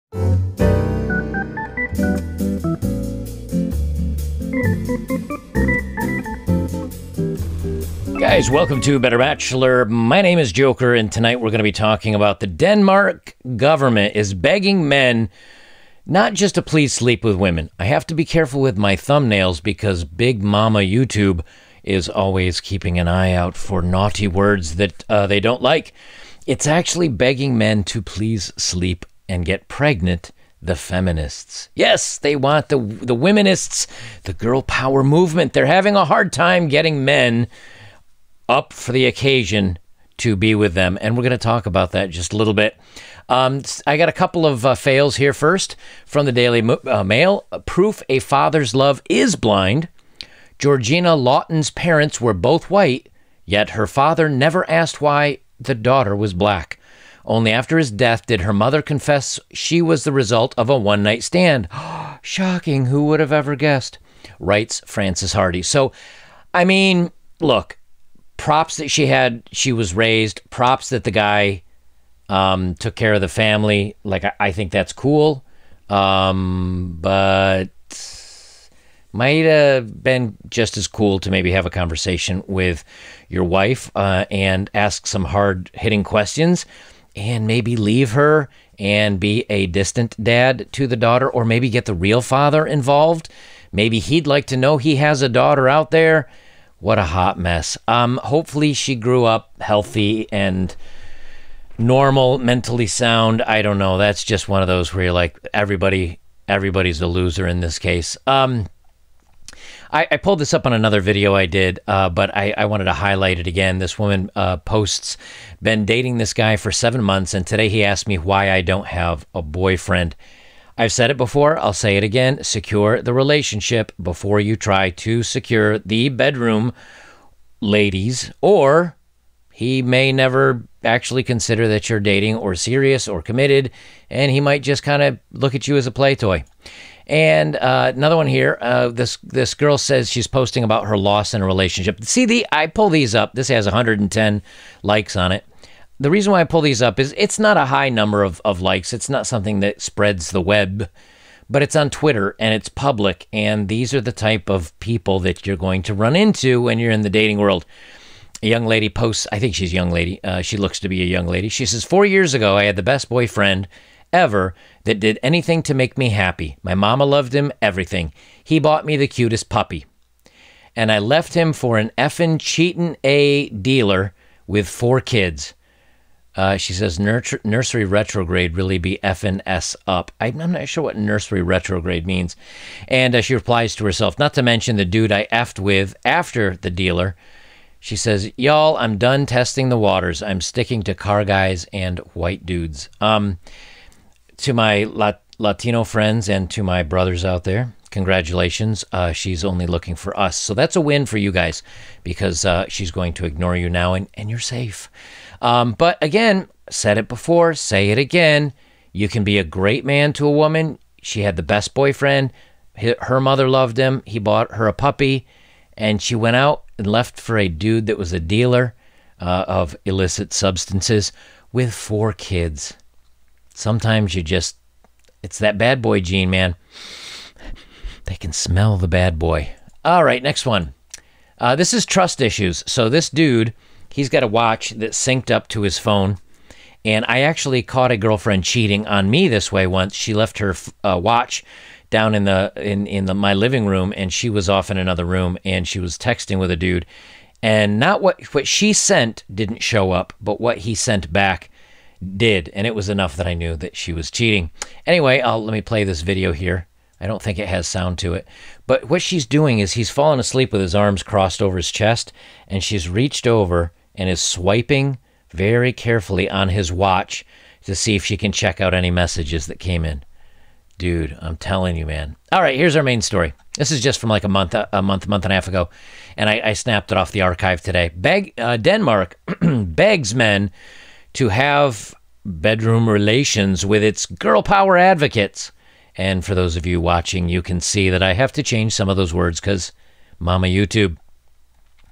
Guys, welcome to Better Bachelor. My name is Joker, and tonight we're going to be talking about the Denmark government is begging men not just to please sleep with women. I have to be careful with my thumbnails because Big Mama YouTube is always keeping an eye out for naughty words that they don't like. It's actually begging men to please sleep and get pregnant. The feminists. Yes, they want the womenists, the girl power movement. They're having a hard time getting men up for the occasion to be with them. And we're going to talk about that just a little bit. I got a couple of fails here first from the Daily Mail. Proof a father's love is blind. Georgina Lawton's parents were both white, yet her father never asked why the daughter was black. Only after his death did her mother confess she was the result of a one-night stand. Shocking. Who would have ever guessed? Writes Frances Hardy. So, I mean, look, props that she was raised, props that the guy took care of the family. Like, I think that's cool. But might have been just as cool to maybe have a conversation with your wife and ask some hard-hitting questions and maybe leave her and be a distant dad to the daughter, or maybe get the real father involved. Maybe he'd like to know he has a daughter out there. What a hot mess. Hopefully she grew up healthy and normal, mentally sound. I don't know. That's just one of those where you're like, everybody's a loser in this case. I pulled this up on another video I did, but I wanted to highlight it again. This woman posts, been dating this guy for 7 months, and today he asked me why I don't have a boyfriend. I've said it before, I'll say it again. Secure the relationship before you try to secure the bedroom, ladies, or he may never actually consider that you're dating or serious or committed, and he might just kind of look at you as a play toy. And another one here, this girl says she's posting about her loss in a relationship. See, I pull these up. This has 110 likes on it. The reason why I pull these up is it's not a high number of likes. It's not something that spreads the web, but it's on Twitter and it's public. And these are the type of people that you're going to run into when you're in the dating world. A young lady posts, I think she's a young lady. She looks to be a young lady. She says, 4 years ago, I had the best boyfriend ever that did anything to make me happy. My mama loved him, everything. He bought me the cutest puppy. And I left him for an effing cheatin' A dealer with 4 kids. She says, nursery retrograde really be effing S up. I'm not sure what nursery retrograde means. And she replies to herself, not to mention the dude I effed with after the dealer. She says, y'all, I'm done testing the waters. I'm sticking to car guys and white dudes. To my Latino friends and to my brothers out there, congratulations. She's only looking for us. So that's a win for you guys because she's going to ignore you now and you're safe. But again, said it before, say it again. You can be a great man to a woman. She had the best boyfriend. Her mother loved him. He bought her a puppy. And she went out and left for a dude that was a dealer of illicit substances with 4 kids. Sometimes it's that bad boy gene, man. They can smell the bad boy. All right, next one. This is trust issues. So this dude, he's got a watch that's synced up to his phone. And I actually caught a girlfriend cheating on me this way once. She left her watch down in my living room, and she was off in another room, and she was texting with a dude. And not what she sent didn't show up, but what he sent back did, and it was enough that I knew that she was cheating. Anyway, let me play this video here. I don't think it has sound to it, but what she's doing is he's fallen asleep with his arms crossed over his chest, and she's reached over and is swiping very carefully on his watch to see if she can check out any messages that came in. Dude, I'm telling you, man. All right, here's our main story. This is just from like a month and a half ago, and I snapped it off the archive today. Denmark begs men to have bedroom relations with its girl power advocates. And for those of you watching, you can see that I have to change some of those words because Mama YouTube.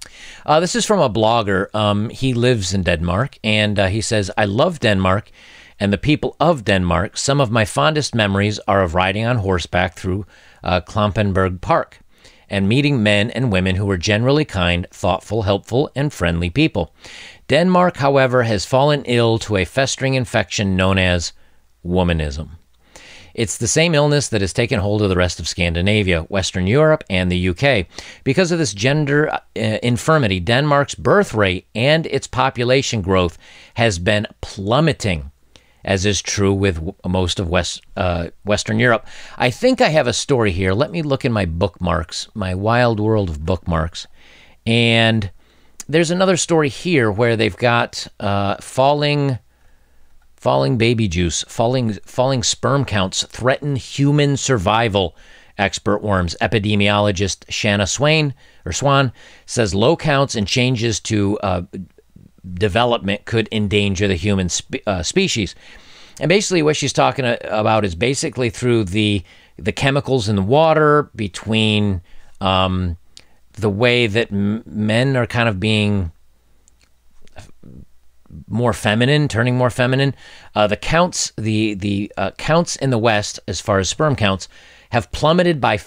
This is from a blogger. He lives in Denmark, and he says, I love Denmark, and the people of Denmark, some of my fondest memories are of riding on horseback through Klampenborg Park and meeting men and women who were generally kind, thoughtful, helpful, and friendly people. Denmark, however, has fallen ill to a festering infection known as womanism. It's the same illness that has taken hold of the rest of Scandinavia, Western Europe, and the UK. Because of this gender infirmity, Denmark's birth rate and its population growth has been plummeting, as is true with most of Western Europe. I think I have a story here. Let me look in my bookmarks, my wild world of bookmarks. And there's another story here where they've got falling baby juice, falling sperm counts threaten human survival. Expert worms epidemiologist Shanna Swan says low counts and changes to development could endanger the human species. And basically what she's talking about is basically through the chemicals in the water, between the way that men are kind of being more feminine, turning more feminine. The counts in the West, as far as sperm counts, have plummeted by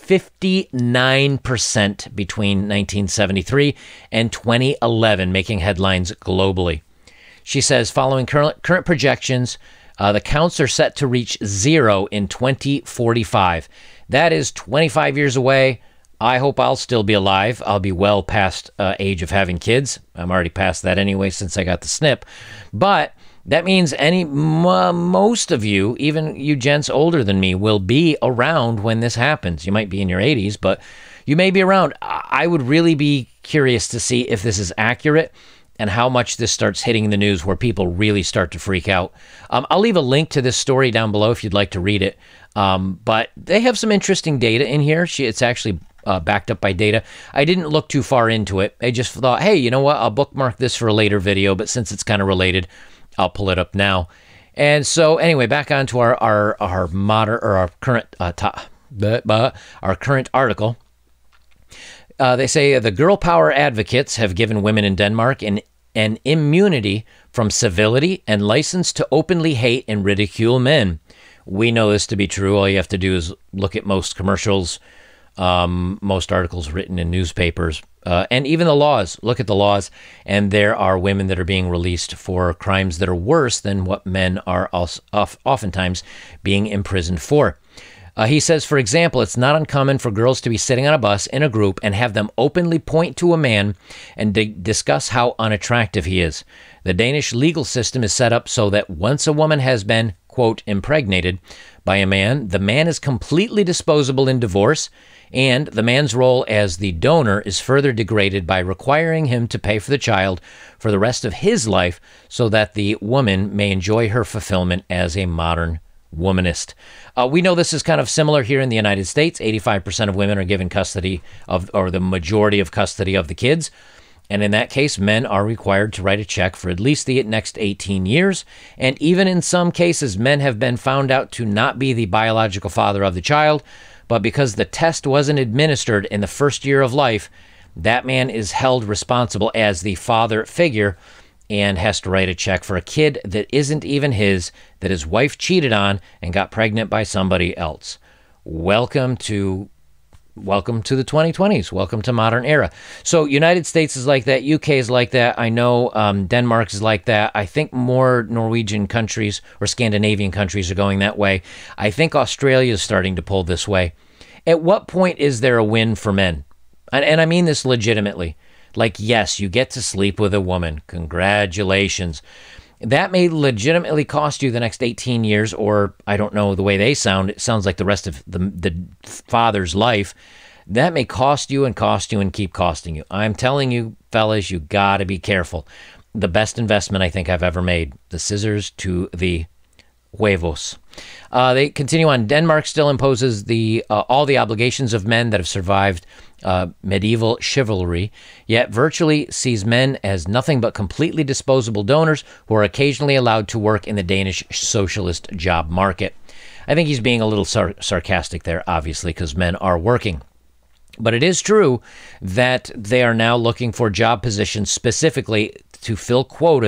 59% between 1973 and 2011, making headlines globally. She says, following current projections, the counts are set to reach zero in 2045. That is 25 years away. I hope I'll still be alive. I'll be well past age of having kids. I'm already past that anyway since I got the snip. But that means most of you, even you gents older than me, will be around when this happens. You might be in your 80s, but you may be around. I would really be curious to see if this is accurate and how much this starts hitting the news where people really start to freak out. I'll leave a link to this story down below if you'd like to read it. But they have some interesting data in here. It's actually backed up by data. I didn't look too far into it. I just thought, hey, you know what? I'll bookmark this for a later video, but since it's kind of related, I'll pull it up now. And so anyway, back on to our current our current article. They say the girl power advocates have given women in Denmark an immunity from civility and license to openly hate and ridicule men. We know this to be true. All you have to do is look at most commercials, most articles written in newspapers, and even the laws. Look at the laws, and there are women that are being released for crimes that are worse than what men are oftentimes being imprisoned for. He says, for example, it's not uncommon for girls to be sitting on a bus in a group and have them openly point to a man and discuss how unattractive he is. The Danish legal system is set up so that once a woman has been, quote, impregnated by a man, the man is completely disposable in divorce, and the man's role as the donor is further degraded by requiring him to pay for the child for the rest of his life so that the woman may enjoy her fulfillment as a modern womanist. We know this is kind of similar here in the United States. 85% of women are given custody of, or the majority of custody of the kids. And in that case, men are required to write a check for at least the next 18 years. And even in some cases, men have been found out to not be the biological father of the child, but because the test wasn't administered in the first year of life, that man is held responsible as the father figure and has to write a check for a kid that isn't even his, that his wife cheated on and got pregnant by somebody else. Welcome to the 2020s. Welcome to modern era. So United States is like that. UK is like that. I know Denmark is like that. I think more Norwegian countries or Scandinavian countries are going that way. I think Australia is starting to pull this way. At what point is there a win for men? And I mean this legitimately. Like, yes, you get to sleep with a woman. Congratulations. That may legitimately cost you the next 18 years, or I don't know the way they sound. It sounds like the rest of the father's life. That may cost you and keep costing you. I'm telling you, fellas, you got to be careful. The best investment I think I've ever made. The scissors to the huevos. They continue on. Denmark still imposes all the obligations of men that have survived medieval chivalry, yet virtually sees men as nothing but completely disposable donors who are occasionally allowed to work in the Danish socialist job market. I think he's being a little sarcastic there, obviously, because men are working. But it is true that they are now looking for job positions specifically to fill quotas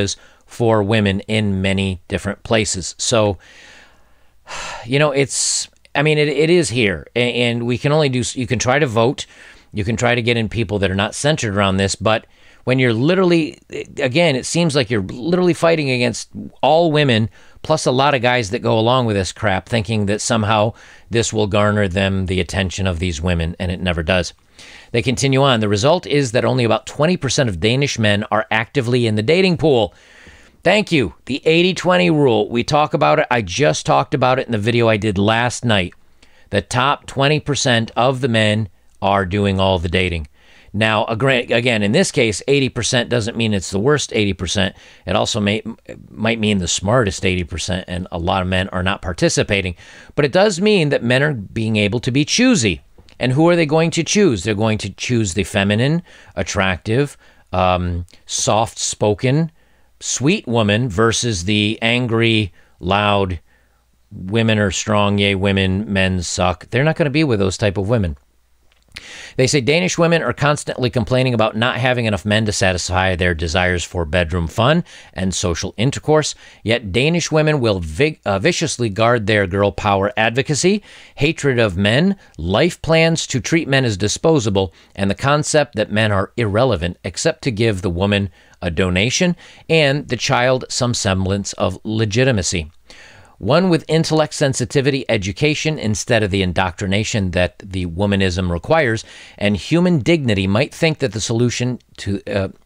for women in many different places. So, you know, it is here, and we can only do, you can try to vote, you can try to get in people that are not centered around this, but when you're literally, again, it seems like you're literally fighting against all women, plus a lot of guys that go along with this crap, thinking that somehow this will garner them the attention of these women, and it never does. They continue on. The result is that only about 20% of Danish men are actively in the dating pool. Thank you. The 80-20 rule. We talk about it. I just talked about it in the video I did last night. The top 20% of the men are doing all the dating. Now, again, in this case, 80% doesn't mean it's the worst 80%. It also might mean the smartest 80%, and a lot of men are not participating. But it does mean that men are being able to be choosy. And who are they going to choose? They're going to choose the feminine, attractive, soft-spoken, sweet woman versus the angry, loud, women are strong, yay, women, men suck. They're not going to be with those type of women. They say Danish women are constantly complaining about not having enough men to satisfy their desires for bedroom fun and social intercourse, yet Danish women will viciously guard their girl power advocacy, hatred of men, life plans to treat men as disposable, and the concept that men are irrelevant except to give the woman a donation and the child some semblance of legitimacy. One with intellect, sensitivity, education instead of the indoctrination that the womanism requires, and human dignity might think that the solution to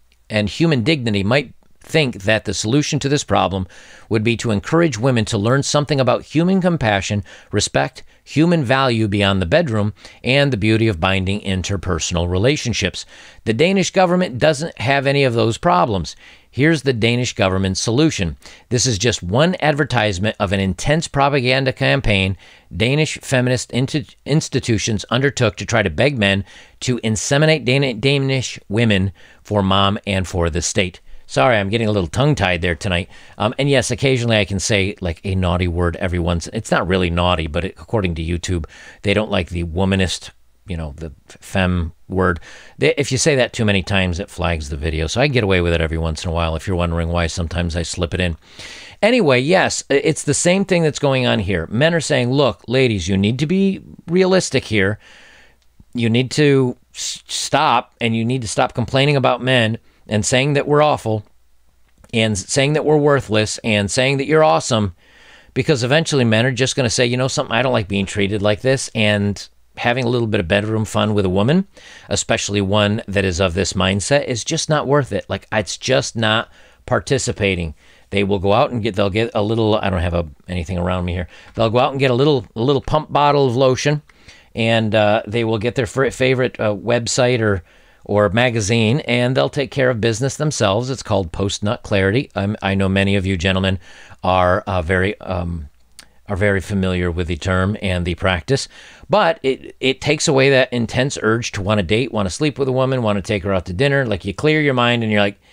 this problem would be to encourage women to learn something about human compassion, respect, human value beyond the bedroom, and the beauty of binding interpersonal relationships. The Danish government doesn't have any of those problems. Here's the Danish government's solution. This is just one advertisement of an intense propaganda campaign Danish feminist institutions undertook to try to beg men to inseminate Danish women for mom and for the state. Sorry, I'm getting a little tongue-tied there tonight. And yes, occasionally I can say like a naughty word every once. It's not really naughty, but according to YouTube, they don't like the womanist, you know, the femme word. If you say that too many times, it flags the video. So I get away with it every once in a while. If you're wondering why sometimes I slip it in. Anyway, yes, it's the same thing that's going on here. Men are saying, look, ladies, you need to be realistic here. You need to stop, and you need to stop complaining about men and saying that we're awful and saying that we're worthless and saying that you're awesome, because eventually men are just going to say, you know something, I don't like being treated like this, and having a little bit of bedroom fun with a woman, especially one that is of this mindset, is just not worth it. Like, it's just not participating. They will go out and they'll get a little, I don't have anything around me here. They'll go out and get a little pump bottle of lotion, and they will get their favorite website or magazine, and they'll take care of business themselves. It's called post-nut clarity. I know many of you gentlemen are very familiar with the term and the practice, but it takes away that intense urge to want to date, want to sleep with a woman, want to take her out to dinner. Like, you clear your mind and you're like,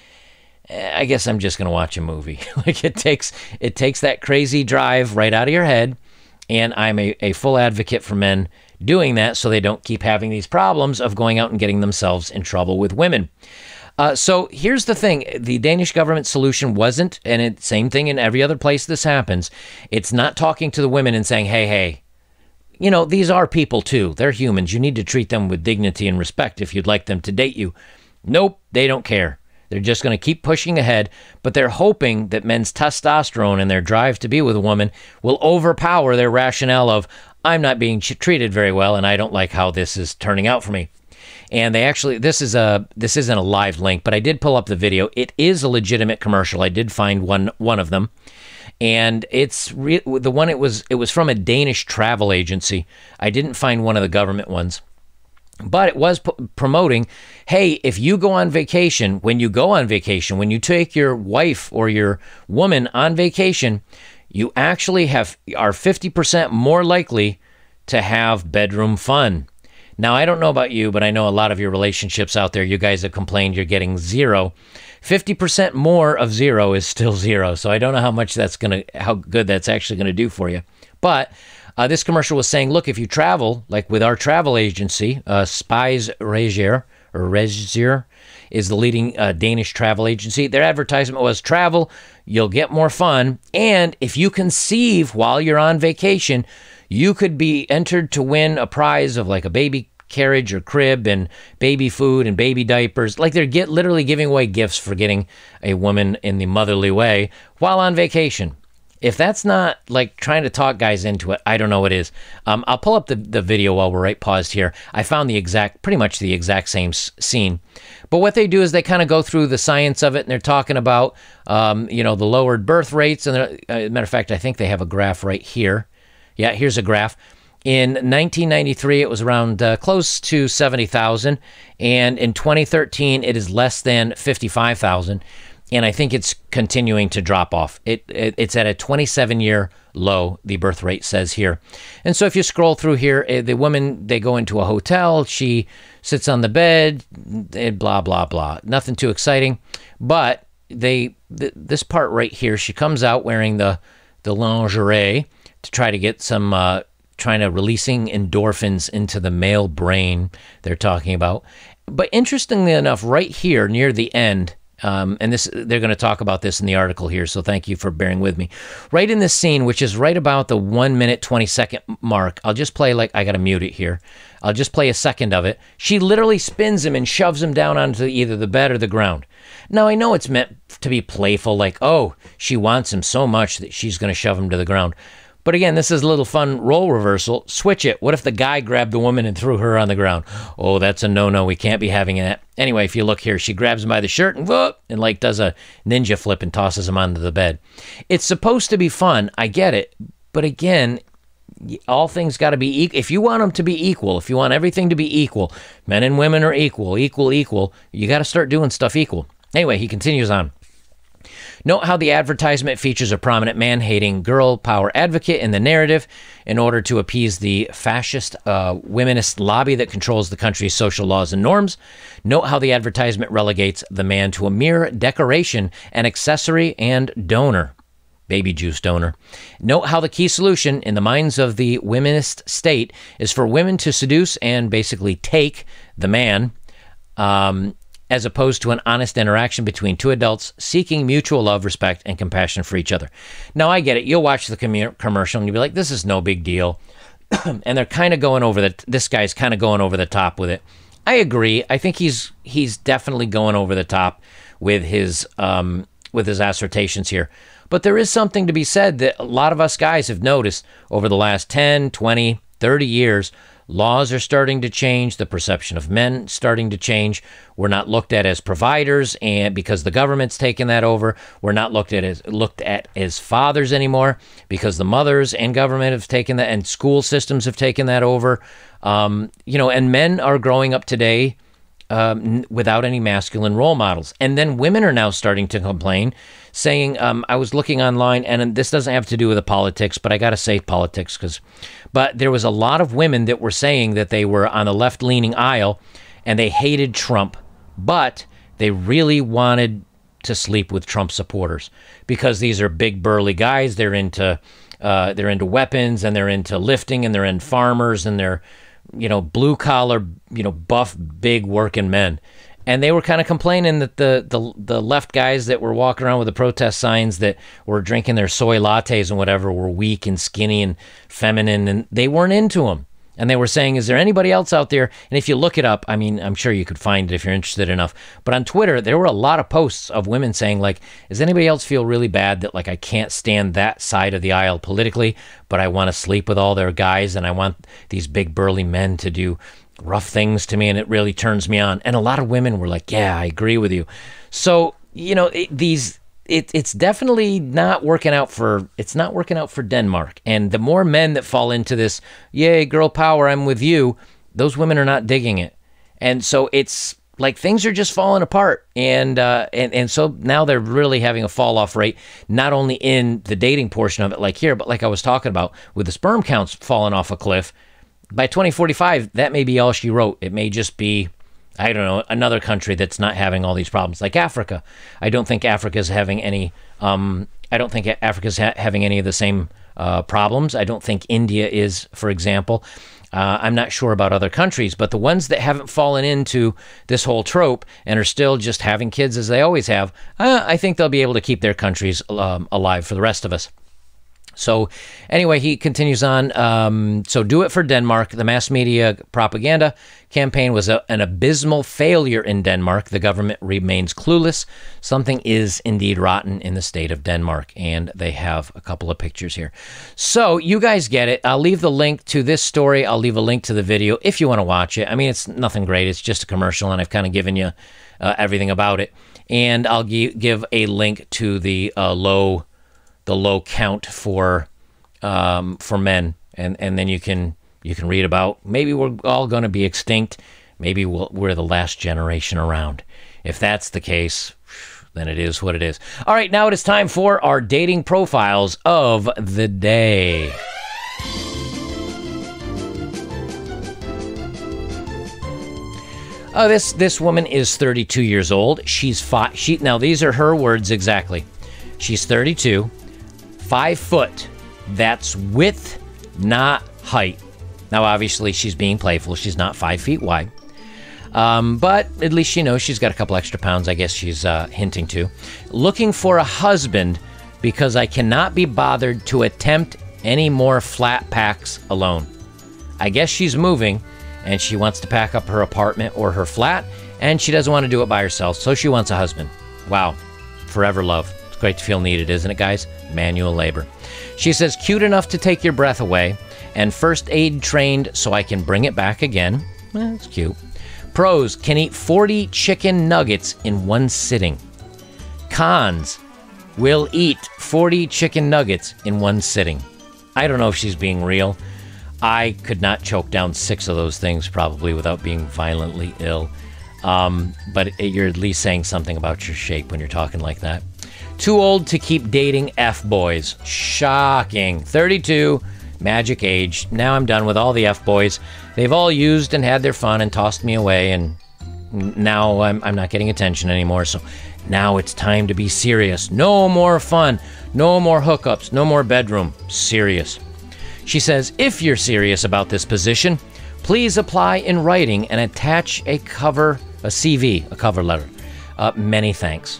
I guess I'm just going to watch a movie. Like, it takes that crazy drive right out of your head, and I'm a full advocate for men doing that so they don't keep having these problems of going out and getting themselves in trouble with women. So here's the thing. The Danish government solution wasn't, and same thing in every other place this happens, it's not talking to the women and saying, hey, you know, these are people too. They're humans. You need to treat them with dignity and respect if you'd like them to date you. Nope, they don't care. They're just going to keep pushing ahead, but they're hoping that men's testosterone and their drive to be with a woman will overpower their rationale of, I'm not being treated very well, and I don't like how this is turning out for me. And they actually, this isn't a live link, but I did pull up the video. It is a legitimate commercial. I did find one of them, and it's the one. It was from a Danish travel agency. I didn't find one of the government ones. But it was promoting, hey, if you go on vacation, when you take your wife or your woman on vacation, you actually are 50% more likely to have bedroom fun. Now, I don't know about you, but I know a lot of your relationships out there, you guys have complained you're getting 0. 50% more of 0 is still 0. So I don't know how good that's actually going to do for you. But this commercial was saying, look, if you travel, like with our travel agency, Spies Regier, or Resir, is the leading Danish travel agency. Their advertisement was, travel, you'll get more fun, and if you conceive while you're on vacation, you could be entered to win a prize of like a baby carriage or crib and baby food and baby diapers. Like they're literally giving away gifts for getting a woman in the motherly way while on vacation. If that's not like trying to talk guys into it, I don't know what is. I'll pull up the video while we're right paused here. I found pretty much the exact same scene. But what they do is they kind of go through the science of it, and they're talking about, the lowered birth rates. And as a matter of fact, I think they have a graph right here. Yeah, here's a graph. In 1993, it was around close to 70,000. And in 2013, it is less than 55,000. And I think it's continuing to drop off. It's at a 27-year low, the birth rate says here. And so if you scroll through here, the woman, they go into a hotel. She sits on the bed, blah, blah, blah. Nothing too exciting. But this part right here, she comes out wearing the lingerie to try to get some, releasing endorphins into the male brain they're talking about. But interestingly enough, right here near the end, and they're going to talk about this in the article here, so thank you for bearing with me. Right in this scene, which is right about the 1 minute, 20-second mark, I'll just play, I got to mute it here. I'll just play a second of it. She literally spins him and shoves him down onto either the bed or the ground. Now, I know it's meant to be playful, like, oh, she wants him so much that she's going to shove him to the ground. But again, this is a little fun role reversal. Switch it. What if the guy grabbed the woman and threw her on the ground? Oh, that's a no-no. We can't be having that. Anyway, if you look here, she grabs him by the shirt and whoop, and does a ninja flip and tosses him onto the bed. It's supposed to be fun. I get it. But again, all things got to be equal. If you want them to be equal, if you want everything to be equal, men and women are equal, you got to start doing stuff equal. Anyway, he continues on. Note how the advertisement features a prominent man-hating girl power advocate in the narrative in order to appease the fascist womanist lobby that controls the country's social laws and norms. Note how the advertisement relegates the man to a mere decoration, an accessory, and donor. Baby juice donor. Note how the key solution in the minds of the womanist state is for women to seduce and basically take the man, as opposed to an honest interaction between two adults seeking mutual love, respect, and compassion for each other. Now, I get it. You'll watch the commercial and you'll be like, this is no big deal. And they're kind of going over this guy's kind of going over the top with it. I agree. I think he's definitely going over the top with his assertions here. But there is something to be said that a lot of us guys have noticed over the last 10, 20, 30 years. Laws are starting to change. The perception of men starting to change. We're not looked at as providers, and because the government's taken that over, we're not looked at as fathers anymore because the mothers and government have taken that, and school systems have taken that over. And men are growing up today without any masculine role models. And then women are now starting to complain, saying, I was looking online, and this doesn't have to do with the politics, but I got to say politics, but there was a lot of women that were saying that they were on the left-leaning aisle, and they hated Trump, but they really wanted to sleep with Trump supporters because these are big, burly guys. They're into weapons, and they're into lifting, and they're in farmers, and they're blue collar, buff, big working men. And they were kind of complaining that the left guys that were walking around with the protest signs that were drinking their soy lattes and whatever were weak and skinny and feminine, and they weren't into them. And they were saying, is there anybody else out there? And if you look it up, I mean, I'm sure you could find it if you're interested enough. But on Twitter, there were a lot of posts of women saying, does anybody else feel really bad that, I can't stand that side of the aisle politically, but I want to sleep with all their guys, and I want these big burly men to do rough things to me, and it really turns me on. And a lot of women were like, yeah, I agree with you. So, it's definitely not working out for Denmark. And the more men that fall into this, yay, girl power, I'm with you, those women are not digging it. And so it's like things are just falling apart. And so now they're really having a fall off rate, not only in the dating portion of it like here, but like I was talking about with the sperm counts falling off a cliff. By 2045, that may be all she wrote. It may just be, I don't know, another country that's not having all these problems, like Africa. I don't think Africa's having any. Having any of the same problems. I don't think India is, for example. I'm not sure about other countries, but the ones that haven't fallen into this whole trope and are still just having kids as they always have, I think they'll be able to keep their countries alive for the rest of us. So anyway, he continues on. So do it for Denmark. The mass media propaganda campaign was an abysmal failure in Denmark. The government remains clueless. Something is indeed rotten in the state of Denmark. And they have a couple of pictures here. So you guys get it. I'll leave the link to this story. I'll leave a link to the video if you want to watch it. I mean, it's nothing great. It's just a commercial, and I've kind of given you everything about it. And I'll give a link to the low count for men, and then you can read about, maybe we're all going to be extinct, maybe we're the last generation around. If that's the case, then it is what it is. All right, now it is time for our dating profiles of the day. This woman is 32 years old. Now these are her words exactly. She's 32. 5 foot. That's width, not height. Now, obviously, she's being playful. She's not 5 feet wide. But at least she knows she's got a couple extra pounds, I guess she's hinting to. Looking for a husband because I cannot be bothered to attempt any more flat packs alone. I guess she's moving, and she wants to pack up her apartment or her flat, and she doesn't want to do it by herself, so she wants a husband. Wow. Forever love. Great to feel needed, isn't it, guys? Manual labor. She says, cute enough to take your breath away, and first aid trained so I can bring it back again. That's cute. Pros, can eat 40 chicken nuggets in one sitting. Cons, will eat 40 chicken nuggets in one sitting. I don't know if she's being real. I could not choke down 6 of those things probably without being violently ill. But you're at least saying something about your shape when you're talking like that. Too old to keep dating F-boys. Shocking. 32, magic age. Now I'm done with all the F-boys. They've all used and had their fun and tossed me away, and now I'm not getting attention anymore. So now it's time to be serious. No more fun. No more hookups. No more bedroom. Serious. She says, if you're serious about this position, please apply in writing and attach a CV, a cover letter. Many thanks.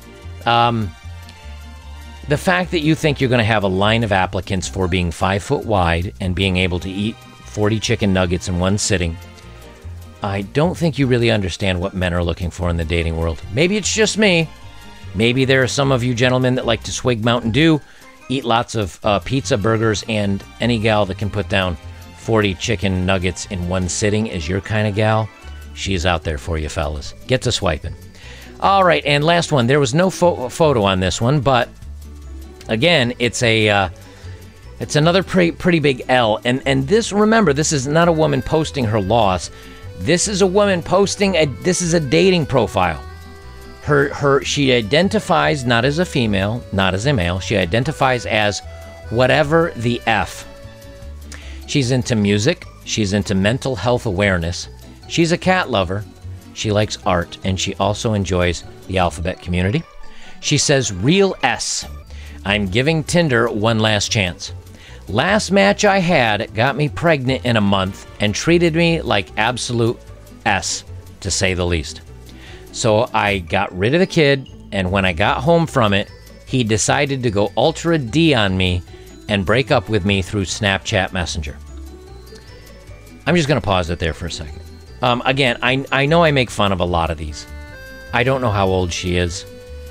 The fact that you think you're going to have a line of applicants for being 5 foot wide and being able to eat 40 chicken nuggets in one sitting, I don't think you really understand what men are looking for in the dating world. Maybe it's just me. Maybe there are some of you gentlemen that like to swig Mountain Dew, eat lots of pizza, burgers, and any gal that can put down 40 chicken nuggets in one sitting is your kind of gal. She's out there for you, fellas. Get to swiping. All right, and last one. There was no photo on this one, but again, it's another pretty big L. And this, remember, this is not a woman posting her loss. This is a woman posting this is a dating profile. She identifies not as a female, not as a male. She identifies as whatever the F. She's into music. She's into mental health awareness. She's a cat lover. She likes art, and she also enjoys the alphabet community. She says, real S. I'm giving Tinder one last chance. Last match I had got me pregnant in a month and treated me like absolute S, to say the least. So I got rid of the kid, and when I got home from it, he decided to go ultra D on me and break up with me through Snapchat Messenger. I'm just going to pause it there for a second. Again, I know I make fun of a lot of these. I don't know how old she is.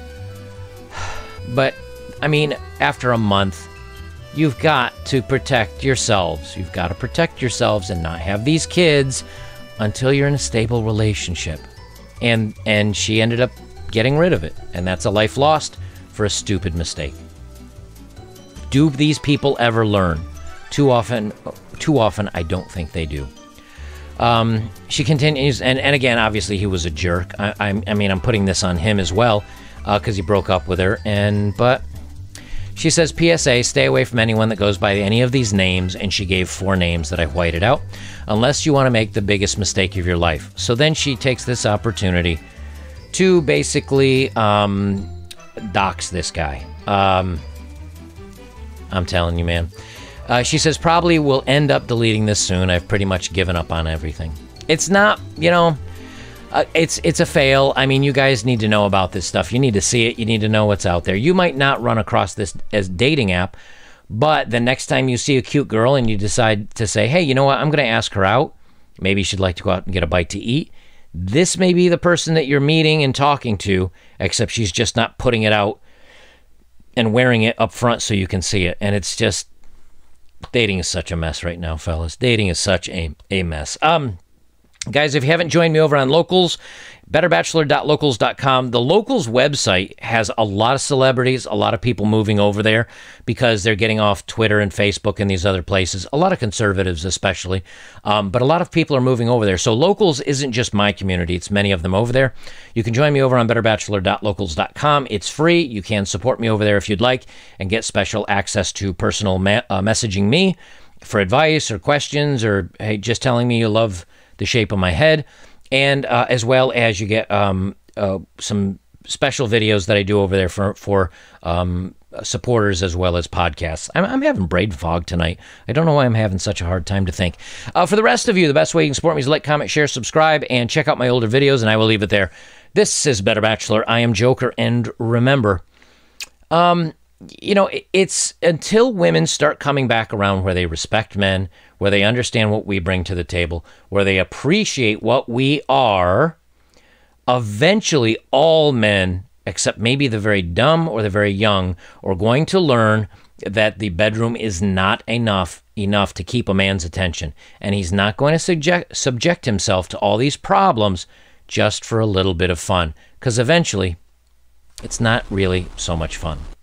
But, I mean, after a month, you've got to protect yourselves. You've got to protect yourselves and not have these kids until you're in a stable relationship. And she ended up getting rid of it. And that's a life lost for a stupid mistake. Do these people ever learn? Too often, I don't think they do. She continues, and again, obviously he was a jerk. I mean, I'm putting this on him as well, because he broke up with her. But she says, PSA, stay away from anyone that goes by any of these names, and she gave 4 names that I whited out, unless you want to make the biggest mistake of your life. So then she takes this opportunity to basically dox this guy. I'm telling you, man. She says, probably will end up deleting this soon. I've pretty much given up on everything. It's not, you know, it's a fail. I mean, you guys need to know about this stuff. You need to see it. You need to know what's out there. You might not run across this as dating app, but the next time you see a cute girl and you decide to say, hey, you know what, I'm going to ask her out. Maybe she'd like to go out and get a bite to eat. This may be the person that you're meeting and talking to, except she's just not putting it out and wearing it up front so you can see it. And it's just, dating is such a mess right now, fellas. Dating is such a mess. Guys, if you haven't joined me over on Locals, betterbachelor.locals.com. The Locals website has a lot of celebrities, a lot of people moving over there because they're getting off Twitter and Facebook and these other places. A lot of conservatives especially, but a lot of people are moving over there. So Locals isn't just my community. It's many of them over there. You can join me over on betterbachelor.locals.com. It's free. You can support me over there if you'd like and get special access to personal messaging me for advice or questions or, hey, just telling me you love the shape of my head, and as well as you get some special videos that I do over there for supporters as well as podcasts. I'm having brain fog tonight. I don't know why I'm having such a hard time to think. For the rest of you, the best way you can support me is like, comment, share, subscribe, and check out my older videos, and I will leave it there. This is Better Bachelor. I am Joker, and remember, you know, it's until women start coming back around where they respect men, where they understand what we bring to the table, where they appreciate what we are, eventually all men, except maybe the very dumb or the very young, are going to learn that the bedroom is not enough to keep a man's attention. And he's not going to subject himself to all these problems just for a little bit of fun. Because eventually, it's not really so much fun.